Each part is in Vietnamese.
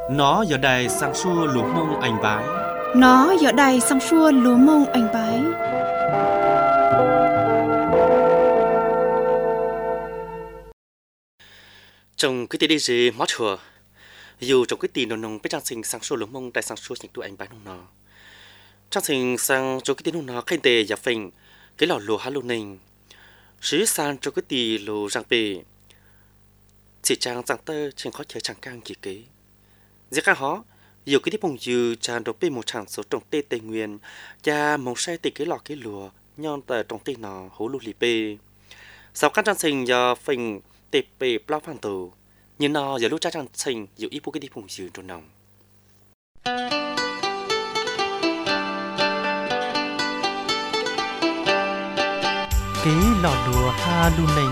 Nó giờ đài sang xua lúa mông anh bái. Nó giờ đài sang xua lúa mông anh bái. Trong cái tiền đi gì mót chùa. Dù trong cái tiền nông biết trang sinh sang xua lúa mông đài sang xua những tụ anh bái nông nó. Trang sinh sang trong cái tiền nông nó khen tề giả phình cái lò lúa hà lúa nình. Sứ sang trong cái tiền lúa răng bề. Chỉ trang răng tơ trên khó chơi chẳng căng kỳ kế. Giết ca hó, dù cái tiếp bông dư tràn đổ bên một tràng số trồng tê Tây Nguyên, cha mong say tê cái lọ cái lùa, nhon tờ trồng tê nọ hố lù lì bê. Sau các trang sinh do phình tê bê bao phan tù, nhưng nó giờ lúc cha trang sinh dù ít bố cái tiếp bông dư trồn nòng. Cái lọ lùa ha lu nình.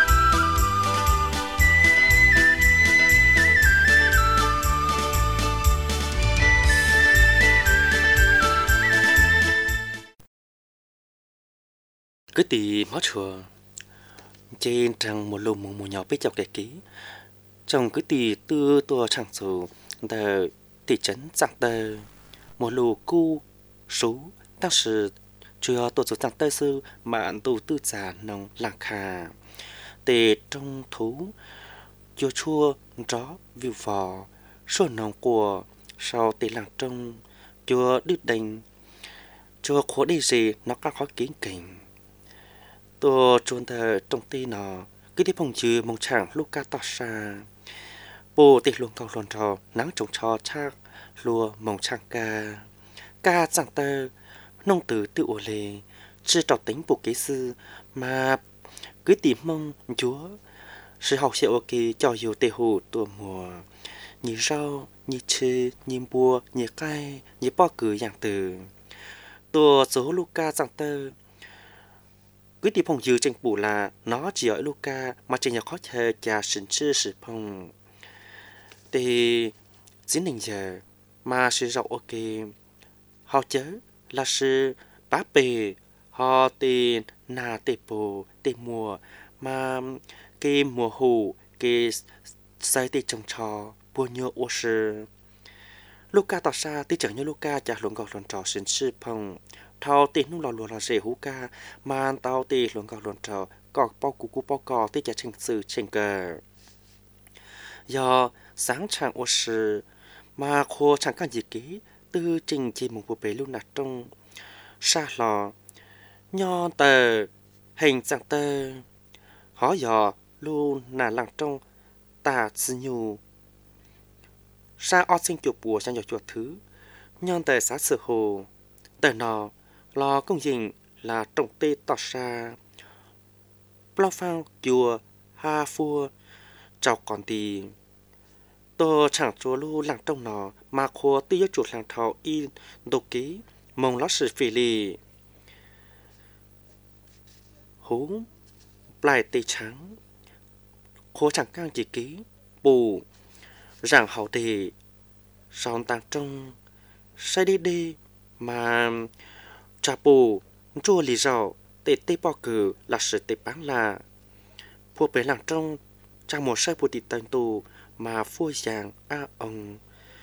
Cái tì mót chùa trên trang một lùm một nhỏ bế chọc kẻ ký trong cái tì tư tua chẳng số tờ thị trấn dạng tờ một lù cu số当时主要多做长代是满都tư giả nông làng khà để trong thú cho chua chó viu phò số nông của sau để làng trong cho đứt đành cho khó đi gì nó càng khó kiến kỉnh tôi chọn thờ trong tì nó cái đi phong chư mong chẳng lúc ca tỏ xa bố tì luôn cầu luôn trò nắng trồng trò chắc lùa mong chẳng ca chẳng tơ nông tử tự ổ lề chưa trò tính bộ kế sư mà cứ tìm mong chúa sự học sẽ ok cho dù tê hồ tua mùa như rau như chê như bùa như cay như bao cử dạng từ tua số Luca chẳng tơ cứ tìm phong dư tranh bù là nó chỉ ở Luca mà chỉ nhà khó chơi cha sinh sư sự phong thì diễn định giờ mà sự rộng ok họ chớ là sự bá bề họ tiền nà tê bồ tê mùa mà cái mùa hù cái sai tê trồng trò bùa nhựa ô sư Luca tỏ ra tí chẳng như Luca chả luận gọt luận trò sinh sư phong thao tê nung lò lùa là rể hú ca mà tao tê luận gọt luận trò gọt bao cú bao cò tê chả trình sự trình cờ do sáng trạng ô sư mà khô chẳng can gì ký tư trình chỉ một bộ bể luôn nạt trong xa lò nho tờ hình dạng tờ họ dò luôn nà lặng trong tà sư nhu xa o sinh chuột bùa sang dò chuột thứ nhon tờ xã sự hồ tờ nò lo công trình là trồng tê tỏ xa bao phang chùa ha phua chào còn tì tôi chẳng chúa lưu lặng trong nó mà khô tư chuột làng thảo in đồ ký mong lót sự phỉ lì hú lại tê trắng khô chẳng càng chỉ ký bù rằng hậu đề son tàng trong sai đi đi mà trà bù chua lì rau tê tê bao cử là sự tê bán là phô bể làng trong trang một sai bù tì tành tù mà phôi giàng a ông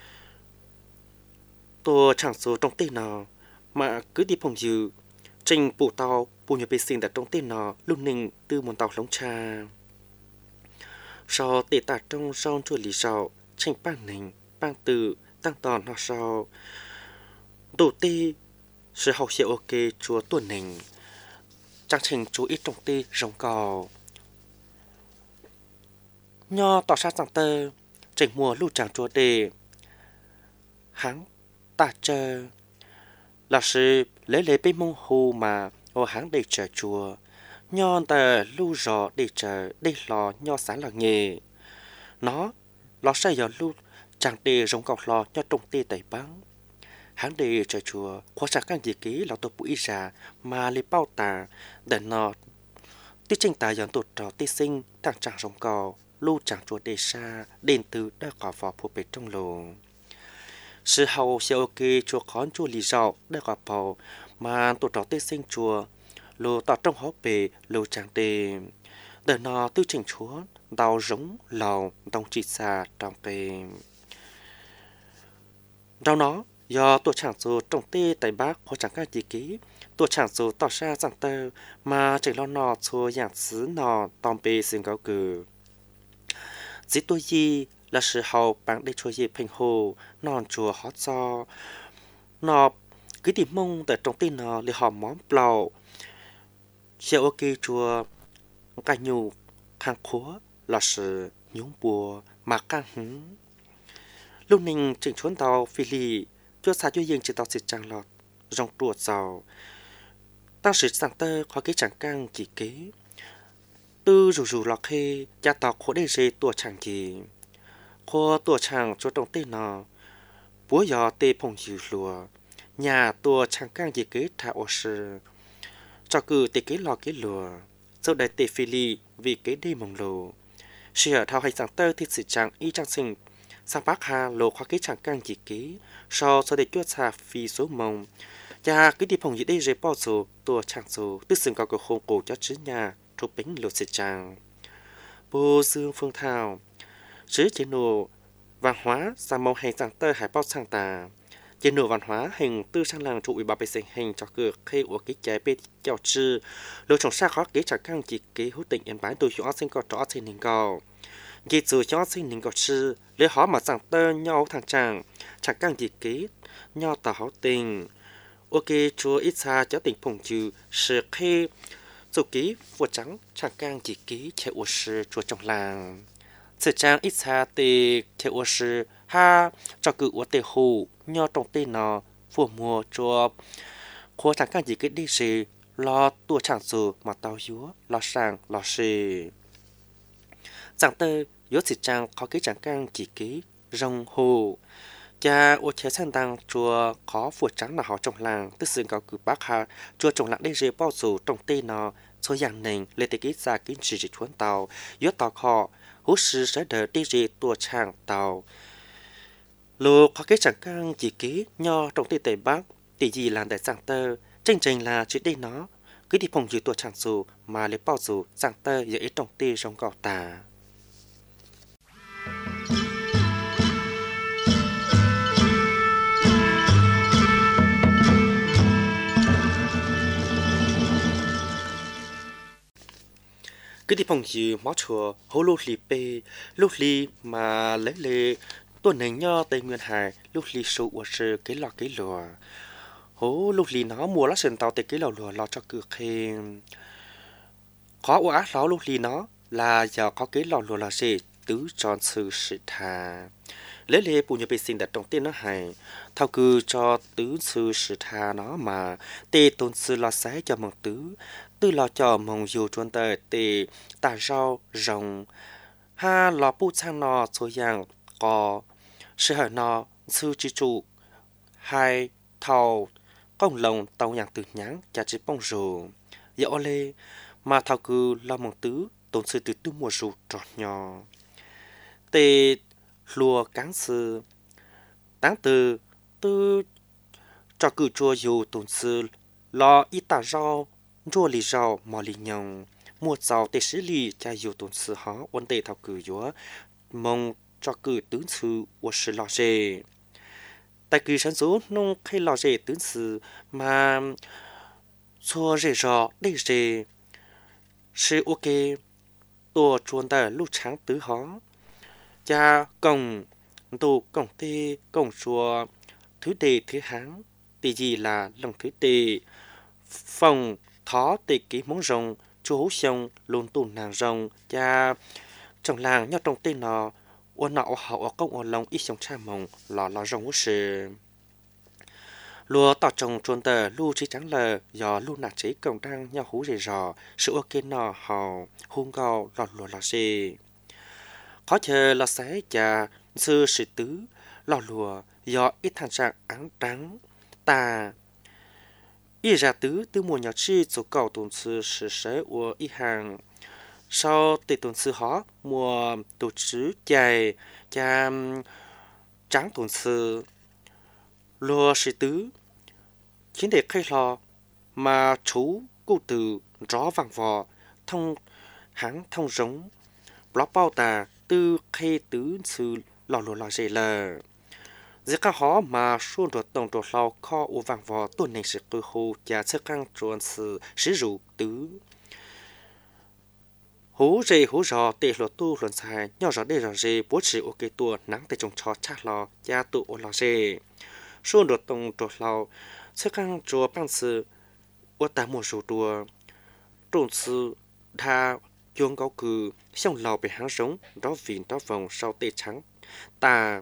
tôi chẳng số trong tên nào mà cứ đi phòng dự trình bù tàu bù nhiều bê sinh tại trong tên nào lúc ninh từ một tàu lóng trà sau tê tạ trong son chua lì rau trình bang nình bang từ tăng tòn họ sau đầu tê sự học sẽ ok chúa tuần nình trang trình chú ít trong tê rồng cò nho tỏ ra rằng tơ trình mùa lưu tràng chúa đề hắn ta chờ là sự lấy bên mông hồ mà ô hắn để chờ chùa nho tờ lưu rò để chờ để lò nho sáng là nghề nó lò say giờ lưu chẳng đề rồng cọc lò nho trồng tê tẩy bắn hắn để chờ chùa khoa sạc căn gì ký là tổ bụi già mà lấy bao tà để nó tiết tranh tài dọn tụt trò tê sinh thằng chẳng rồng cò lưu chẳng chùa đề xa đền từ đã có vào phổ bể trong lồ sự hậu sẽ ok chùa khón chùa lì rau đã có vào mà tụt trò tê sinh chùa lô tọt trong hố bể lô chẳng đề để nó tư trình chúa đào giống lầu đồng chỉ xa trong bề Rau nó do tua chẳng dù trồng tê tại bác hoặc chẳng cái gì ký tua chẳng dù tỏ ra rằng tơ mà chỉ lo nọ chua dạng xứ nọ tòm bê xin cáo cử dĩ tôi gì là sự hậu bằng để chua gì bình hồ non chùa hót cho nọ cứ tìm mông tại trong tin nọ để họ món blau xe ok chùa cả nhu khang khúa là sự nhúng bùa mà càng hứng lúc ninh chỉnh chuốn tàu phi lì cho xa cho yên chỉ tàu xịt trang lọt rong đùa giàu tăng sự sang tơ khó cái chẳng căng chỉ kế tư rủ lọt khê cha tàu khổ đề dê tua chẳng gì khô tua chẳng cho trong tên nọ búa giò tê phong dịu lùa nhà tua chẳng căng chỉ kế thả ô sư cho cử tê kế lò kế lùa sau đại tê phi lì vì kế đi mong lù sự thao hay sang tơ thì sự chẳng y trang sinh sang bác hà lô khoa kế chẳng căng chỉ kế sau để chuột xa phi số mong cha cứ đi phòng gì đây rồi bao số tua chẳng số tức sừng cao của khôn cổ cho chứ nhà chụp bánh lột sự chẳng bố dương phương thảo chứ chế nổ văn hóa sa mong hành sang tơ hải bao sang tà chế nổ văn hóa hình tư sang làng trụ ủy bảo vệ sinh hình cho cửa khi của cái trái bê chào chư lô trồng xa khó kế chẳng căng chỉ kế hữu tình em bán tôi cho sinh có rõ trên hình cầu khi dù cho sinh hình có chư lấy họ mà sang tơ nhau thằng chàng chẳng căng chỉ kế nhau tỏ hảo tình ok chúa ít xa cho tình phùng trừ sự khi dù ký vua trắng chẳng căng chỉ ký theo ổ sư chúa trong làng sự trang ít xa tê theo ổ sư ha cho cự ổ tê hù nho trong tê nọ vua mùa chúa khô chẳng căng chỉ ký đi gì lo tua chẳng dù mà tao dúa lo sang lo xì chẳng tê yếu sự trang có cái chẳng căng chỉ ký rong hù cha ô chế sang tăng chùa có vua trắng là họ trong làng tức sự cao cử bác hà chùa trong làng đây dễ bao dù trong tê nọ số dạng nền lệ tế ký ra kín chỉ chuốn tàu yếu tàu họ hú sư sẽ đợi đi dễ tua chàng tàu lô có cái chẳng căng chỉ ký nho trong tê tây bắc tỷ gì làm đại sang tơ chân trình là chỉ đây nó cứ đi phòng dự tua chàng dù mà lấy bao dù sang tơ dễ trong tê trong gạo tà cứ đi phòng gì mó chùa hố lô lì bê lô lì mà lấy lê tuần này nho tây nguyên hải lô lì sụ của sư cái lò cái lùa hố lô lì nó mua lá sườn tàu tây cái lò lùa lo cho cửa khen khó quá ló lô lì nó là giờ có cái lò lùa là gì tứ tròn sự sự thà lấy lê bù nhập bê sinh đặt trong tên nó hay thao cư cho tứ sự sự thà nó mà tê tôn sư lo sái cho mong tứ tư lò cho mong dù chuan tờ tê tà rau rồng ha lò bu sang nọ số dạng có sự hở nọ sư chi trụ hai thầu công lồng tàu nhàng từ nháng cha chỉ bông rù dạo lê mà thao cư lo mong tứ tôn sư từ tư mùa rù trọt nhỏ tê lùa cáng sư đáng từ tư cho cử chùa dù tôn sư lo ít tà rau rùa lì rau mò lì nhông mua rau tê sĩ lì cha dù tôn sư hó ôn tê thao cử dúa mong cho cử tướng sư của sư lò rê tại cử sản số nông khai lò rê tướng sư mà xua rê rò đây rê sư ok tua chuồn tờ lúc sáng tứ hó cha cổng tù cổng tê cổng chùa thứ tê thứ háng tê gì là lòng thứ tê phòng thó tê ký món rồng chú hú xong luôn tù nàng rồng cha trong làng nhau trong tên nó ôn nọ họ ở công ở lòng ít sống cha mong lò lò rồng hú sư lúa tỏ trồng chuồn tờ lu chỉ trắng lờ do lu nạt chế cổng đang nhau hú rề rò sự ok nọ họ hung gào lọt lúa lò xê khó chờ là sẽ cha sư sự tứ lò lúa do ít thằng trạng áng trắng ta y ra tứ tư mùa nhỏ chi số cầu tồn sư sự sẽ của y hàng sau tệ tồn sư họ mùa tổ chức chạy cha trắng tồn sư lúa sự tứ khiến để khai lò mà chú cụ từ rõ vàng vò thông hãng thông giống ló bao tà tư khai tứ sư lò lúa lò dễ lờ giờ cả họ mà xuân rồi tổng rồi lao kho u vàng vò tuần này sẽ cơ hồ và sẽ căng chuẩn sự sử dụng tứ hú rò tê lột tu luận sai nhỏ rõ đây rõ rề bố trí ok tua nắng tại trong chó chát lò gia tụ lò rề xuân rồi tổng rồi lao sẽ căng chùa bằng sự u ta một số tua trộn sự tha chuông cao cử xong lò bị háng sống đó vìn đó vòng sau tê trắng ta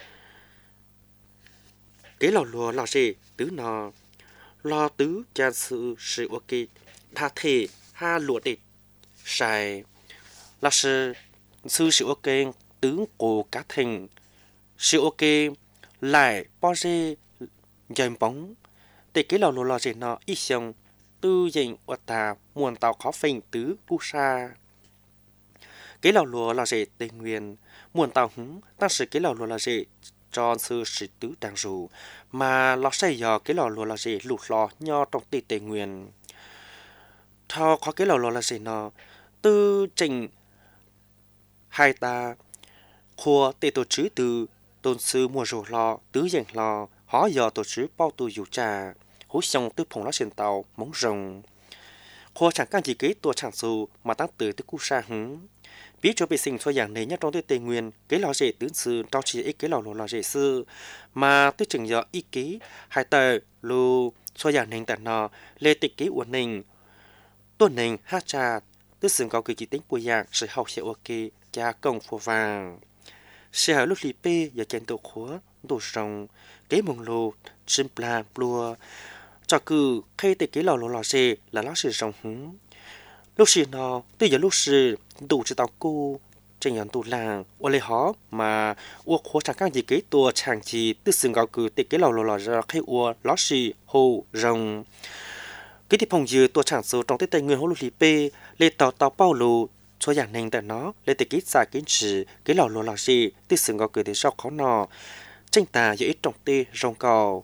cái lò lùa lò rề tứ nò lo tứ cha sự ok tha thể ha lụa tê sai là sự sự ok tướng của cá thành sự ok lại bao giờ dành bóng để cái lò lò gì nó ít xong tư dành ở ta muôn tàu khó phình tứ cu sa cái lò lò gì tây nguyên muôn tàu hứng tăng sự cái lò lò gì cho sự sự tứ đang rủ mà lò xây giờ cái lò gì lụt lò nho trong tây nguyên thao có cái lò gì nó tư trình hai ta khua tê tổ chữ từ tôn sư mùa rổ lò tứ dành lò họ giờ tổ chữ bao tu dù trà hú xong tư phòng lá trên tàu móng rồng khua chẳng can gì kế tổ chẳng dù mà tăng từ tư cu sa hứng biết cho bị sinh cho dạng này nhất trong tây nguyên cái lò rể tướng sư trong chỉ ít cái lò rể sư mà tư chừng giờ ý ký hai tờ lù cho dạng này tại nó lê tịch ký uẩn ninh tuần ninh hát trà tư sừng cao kỳ chỉ tính bùi dạng sự học sẽ ok cha công phù vàng sẽ ở lúc lì pê và chèn tổ khóa tổ rồng cái mông lô chim pla plua cho cứ khi tới cái lò xê là nó sẽ rồng hứng lúc xì nó từ giờ lúc xì đủ cho tao cô trên nhận tụ làng ô lê hó mà ô khóa chẳng các gì cái tua chẳng chỉ tư sừng cao cứ tới cái lò ra khi ô ló xì hồ rồng cái thì phòng dừa tua chẳng số trong tây nguyên hồ lúc lì pê lê tàu bao lù cho dạng này tại nó lấy từ cái xài cái chỉ cái lò gì từ sừng gò cười để sau khó nọ tranh tà giữa ít trọng tê rong cầu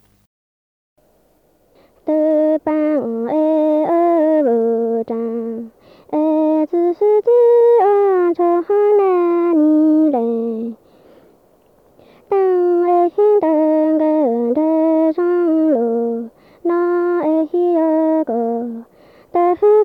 từ bằng ơ bờ trăng từ từ cho na ni lệ tăng hin tăng gần đơ trong lù nó hi gờ ta hư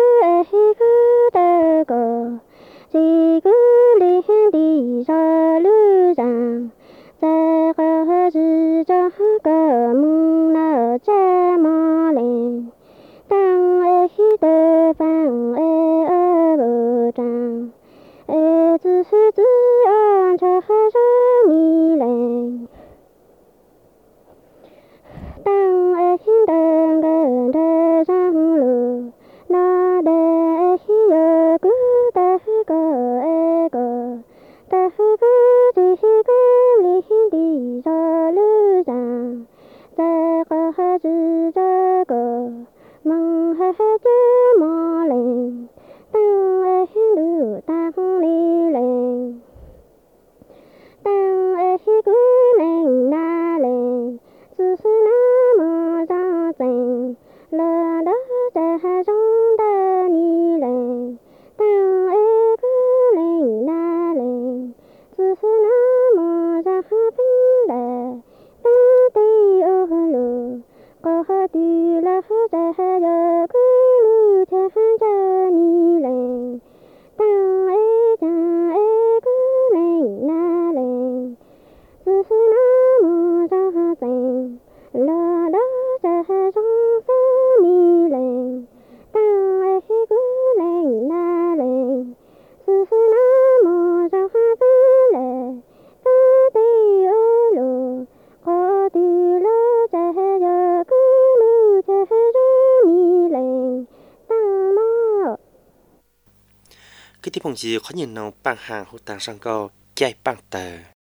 ta gờ chỉ cứ liên đi ra lư rằng ta có gì cho cả mong nào cha mò lên tăng hi tơ vang ở bờ trăng từ cho ra mi lên tăng hin tăng gần đơ trong lù nó để hi cứ ta có ta cứ liên đi ra lư rằng ta có gì cho cả mong hết mò lên tăng lư tăng đi lên tăng cứ lên na lên sư na mò ra tình lơ đó ta trong ta đi lên tăng cứ lên na lên sư na mò ra bình lệ tê ô lù có đi là ta giờ cứ lù theo cha đi lên tăng cứ lên na lên sư na mò ra tình lơ đó ta trong ta đi lên tăng cứ lên na lên sư na mò ra bình lệ tê ô lù có đi là ta giờ cứ lù theo đi lên tăng mò cái tiếp phòng gì khó nhìn nào bằng hàng hỗ tàng sang cầu chạy bằng tờ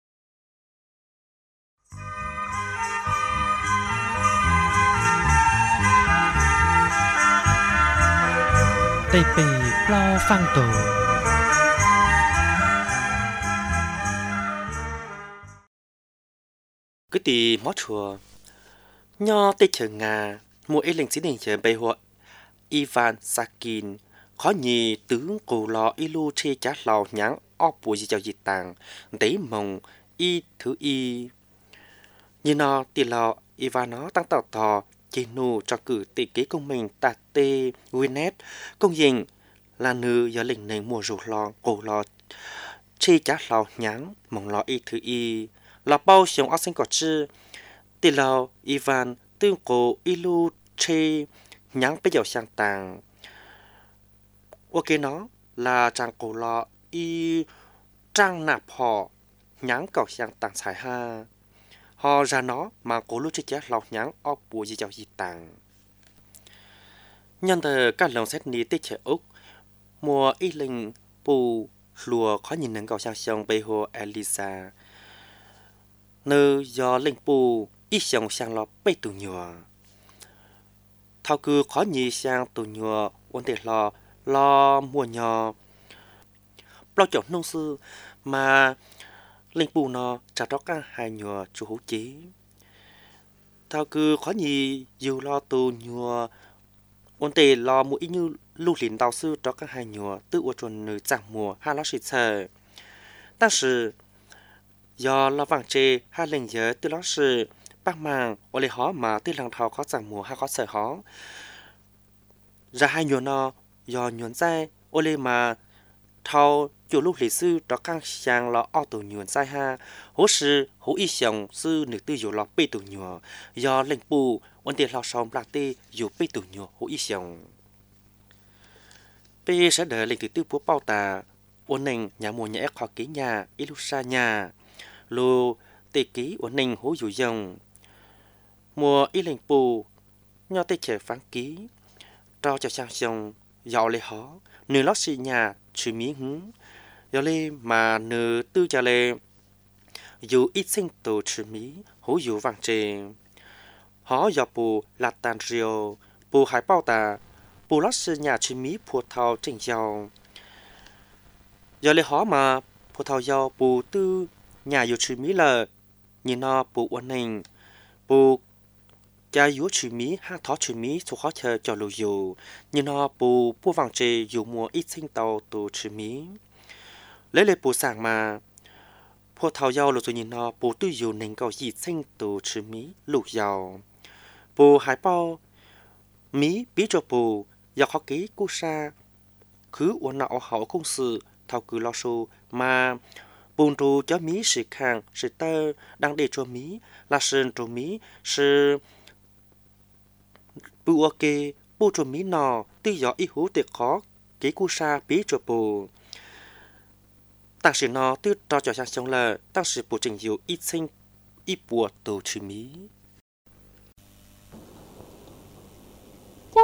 Tây Pì Lao Phang Tổ cái tì mót chùa nho tây chờ ngà mua ấy lệnh xí đỉnh chờ bày hộ Ivan Sakin khó nhì tướng cổ lò ilu chê chá lò nhãng ó bùi gì chào gì tàng đấy mong y thứ y như nó tì lọ Ivan nó tăng tàu tò chỉ nụ cho cử tỷ ký công mình tạt tê Winnet công dình là nữ do lệnh nền mùa rủ lò cổ lò chi chá lò nháng mong lò y thứ y lò bao sống áo xanh cỏ chư tì lọ Ivan tương cổ ilu chi nháng bây giờ sang tàng ok nó là trang cổ lọ y trang nạp họ nháng cầu sang tàng xài ha họ ra nó mà cổ lúc chết lọc nháng ốc bùa gì cho gì tàng nhân từ các lòng xét ní tích trẻ úc mùa y linh bù lùa khó nhìn nâng cầu sang sông bê hồ Elisa nơi do linh bù y sông sang lọ bê tù nhùa thao cư khó nhì sang tù nhùa ổn định lo mùa nhò lo chọn nông sư mà linh bù nó trả đó các hai nhùa chủ hữu chí thao cư khó nhì dù lo tù nhùa ổn tề lo mũi như lưu lính đào sư đó các hai nhùa tự ủa chuẩn nữ chẳng mùa hai lo sĩ sợ但是do lo vàng chê hai lần nhớ tự lo sự bác màng ô lê hó mà tự lòng thảo khó chẳng mùa hai khó sợ hó ra hai nhùa nó do nhuận dai ô lê mà thao chủ lúc lý sư đó càng sang lo ô tổ nhuận dai ha hố sư hố y xong sư nữ tư dù lo bê tổ nhùa do lệnh bù ổn tiền lo xong lạc tê dù bê tổ nhùa hố y xong bê sẽ đợi lệnh thứ tư bố bao tà ổn nền nhà mùa nhà ép khó ký nhà ilusa nhà lô tê ký ổn nền hố dù dòng mùa y lệnh bù nho tê trẻ phán ký cho sang xong dạo lê hó nữ lót xì nhà chữ mí hứng dạo lê mà nữ tư cho lê dù ít sinh tổ chữ mí hố dù vàng trề hó dạo bù là tàn rìu bù hải bao tà bù lót xì nhà chữ mí phù thao trình dạo dạo lê hó mà phù thao dạo bù tư nhà dù chữ mí là nhìn nó bù ổn hình bù cha yếu chữ mí ha thó chữ mí số khó chờ cho lù dù nhưng nó bù vàng chê dù mùa ít sinh tàu tổ chữ mí lấy lệ bù sảng mà phô thảo giàu lù dù nhìn nó bù tư dù nền cầu gì sinh tổ chữ mí lù giàu bù hải bao mí bí cho bù dọc khó ký cú sa cứ uốn nọ hậu công sự thảo cứ lo su mà bùn trù cho mí sự khang sự tơ đang để cho mí là sơn trù mí sự bù ok bù trù mí nọ tư gió ý hú tiệt khó ký cú sa bí cho bù tăng sự nọ tư trò cho sang sông là tăng sự bù trình dụ ít sinh ít bùa tổ chữ mí cho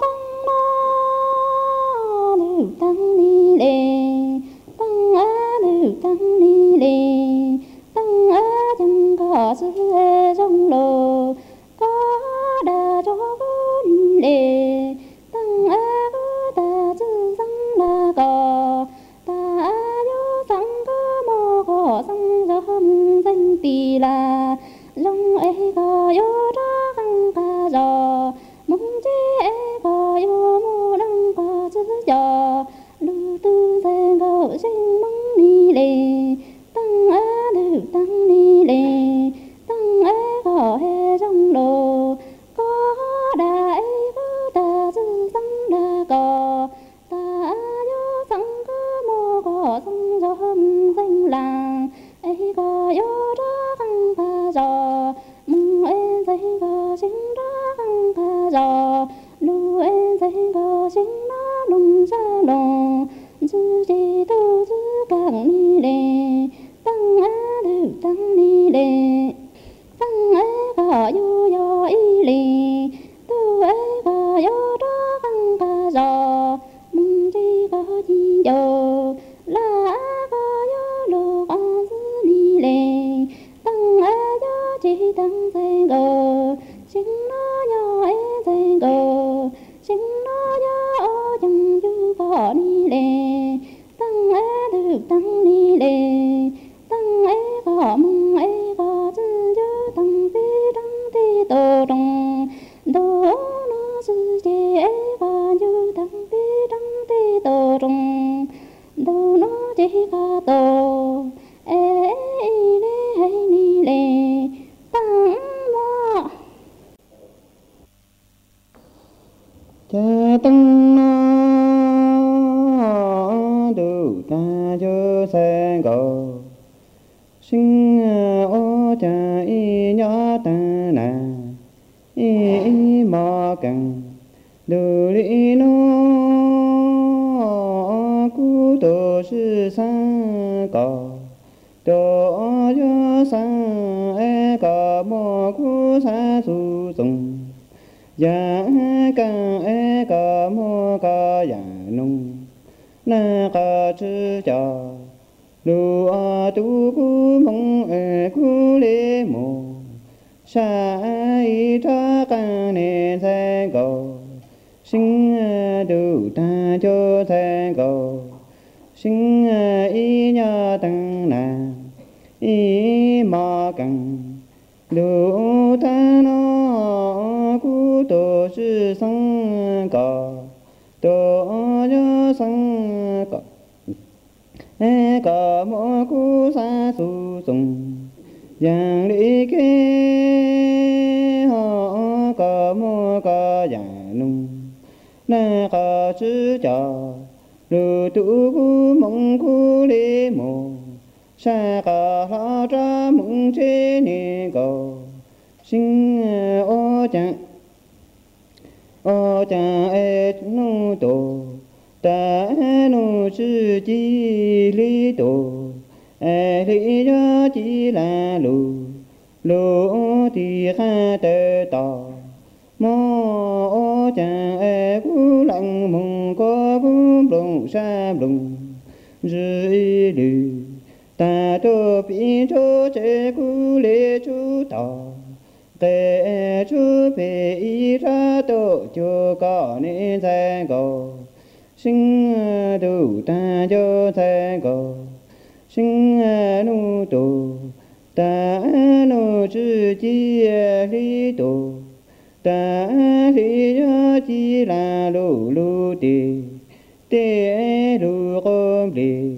tăng ni lệ tăng á nữ tăng ni lệ tăng á chẳng có sự trong lô có đà cho con lệ tăng á có ta chữ sang là có ta yo sang có mò có sang cho hâm danh tì là trong ấy có yo ra căng ca giò mong chế có yo mô đăng có chữ giò lưu tư sen có sinh mong ni lệ tăng á nữ tăng ni lệ tăng á có he trong lô có đà ấy có ta chữ sang đà có ta yo sang có mô có sang cho hâm danh làng ấy có yo ra căng ca giò mong ấy dây có sinh ra căng ca giò lưu ấy dây có sinh nó lùng ra lùng chữ chỉ tu chữ càng ni lệ tăng á nữ tăng ni lệ tăng ấy có yo y lì tu ấy có yo đó căng ca giò mong chỉ có chi yo là có yo lô con chữ ni lệ tăng ấy yo chỉ tăng dây gờ chính nó yo ấy dây gờ chính nó yo ô chẳng chữ có ni lệ tăng ấy được tăng ni lệ tăng ấy có mong ấy có chữ chữ tăng ti tô trong tô nó chữ chê ấy có chữ tăng ti tô trong tô nó chỉ có tô ê lê hay ni lệ tăng sa su sung ya ca e ca mo ca ya nung na ca chư cha lu a tu cu mong e cu lê mô sa y tra ca ne sa cầu sinh du ta cho sa cầu sinh y nha tăng na y ma căng du ta no cu tô sư sang cầu tô cho sang cầu e ca mo cu sa su sung yang li ke ho ca mo ca ya nung na ca chư cha lu tu cu mong cu lê mô sa ca la tra mong chế ni cầu sinh ô cha e nu tô ta nu sư chi lý tổ e lý do chi là lù lù thì kha tê tò mô ô cha e cú lăng mong có cú lùng sa lùng dư y lù ta tô pi chô chế cú lê chú tò tê chú bê y ra tô chô có nên sa cầu sinh du ta cho sa cầu sinh nu tu ta nu chư chi lý tu ta lý do chi là lu lu ti te lu gom li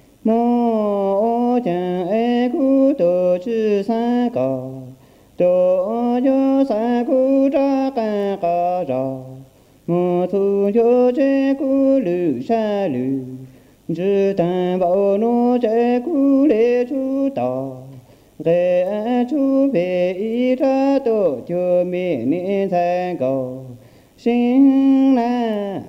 mô cha e cu tô chư sa cầu tô cho sa cu ra ca ca ra mô thu cho chế cu lư sa lư chư ta bảo nô chế cu lê chú tò ghê chú bê y ra tô cho mê ni sa cầu sinh la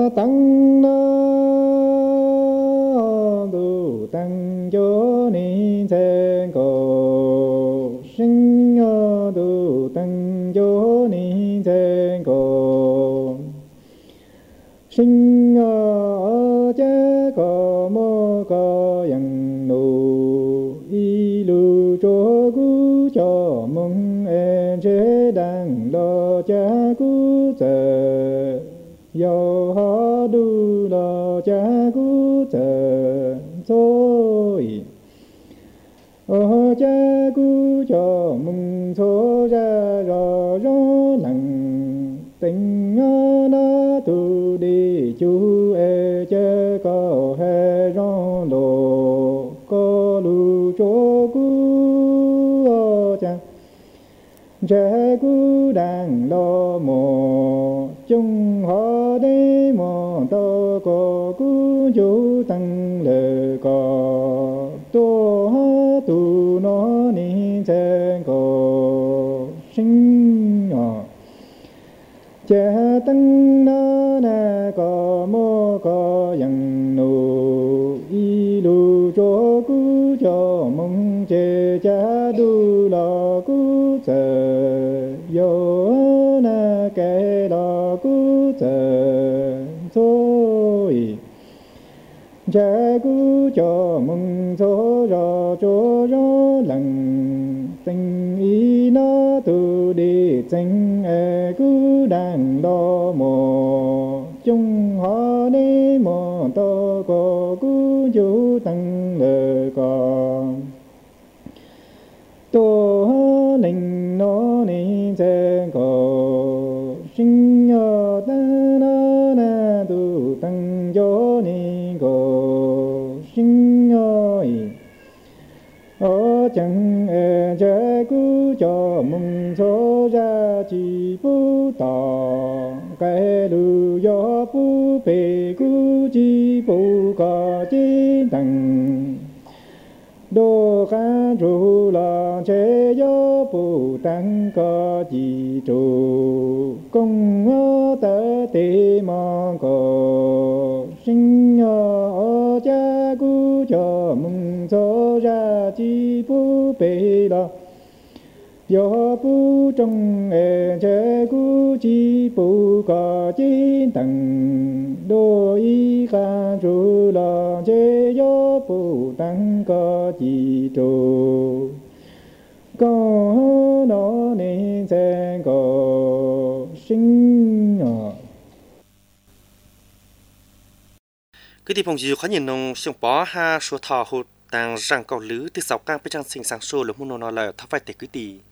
tăng na tu tăng cho ni sen cổ sinh tu tăng cho ni sen cổ sinh cha có mô có yang nô y lu cho gu cho mong en chế đang lo cha gu giờ yo ha du lo cha gu giờ rồi cha gu cho mong số ra rõ rõ lặng tình na tu đi chú e cha có he rõ đồ có lu cho gu cha cha gu đang lo mò chung họ đi mò to có gu chú tăng lệ có tô tu nó ni sen có sinh cha tăng na na có mô có yang nô y lu cho cu cho mong che cha du la cu giờ yo na ke la cu giờ rồi cha cu cho mong số ra cho ra lặng tình ý nó tu đi tình e cu đang lo mò chung họ đi mò to có cu chú tăng lệ có tô linh nó ni sen có sinh ta na na tu tăng cho ni có sinh chẳng e cha cu cho mong số ra chỉ bu tỏ cái lu yo bu bề cu chỉ bu có chỉ tăng đô ca ru la chế yo bu tăng có chỉ trụ công tơ tê mong có sinh cha cu cho mong số ra chỉ bu bề la yo bu trong e che cu chi bu ca chi tăng đô y ca ru la che yo bu tăng ca chi trụ có nó nên sen có sinh cái thì phong chỉ khó nhìn nông sông bó ha số thọ hụt đang răng cầu lứ từ sáu cang bên trong sinh sáng số lúc muốn nó là thọ phải để cái gì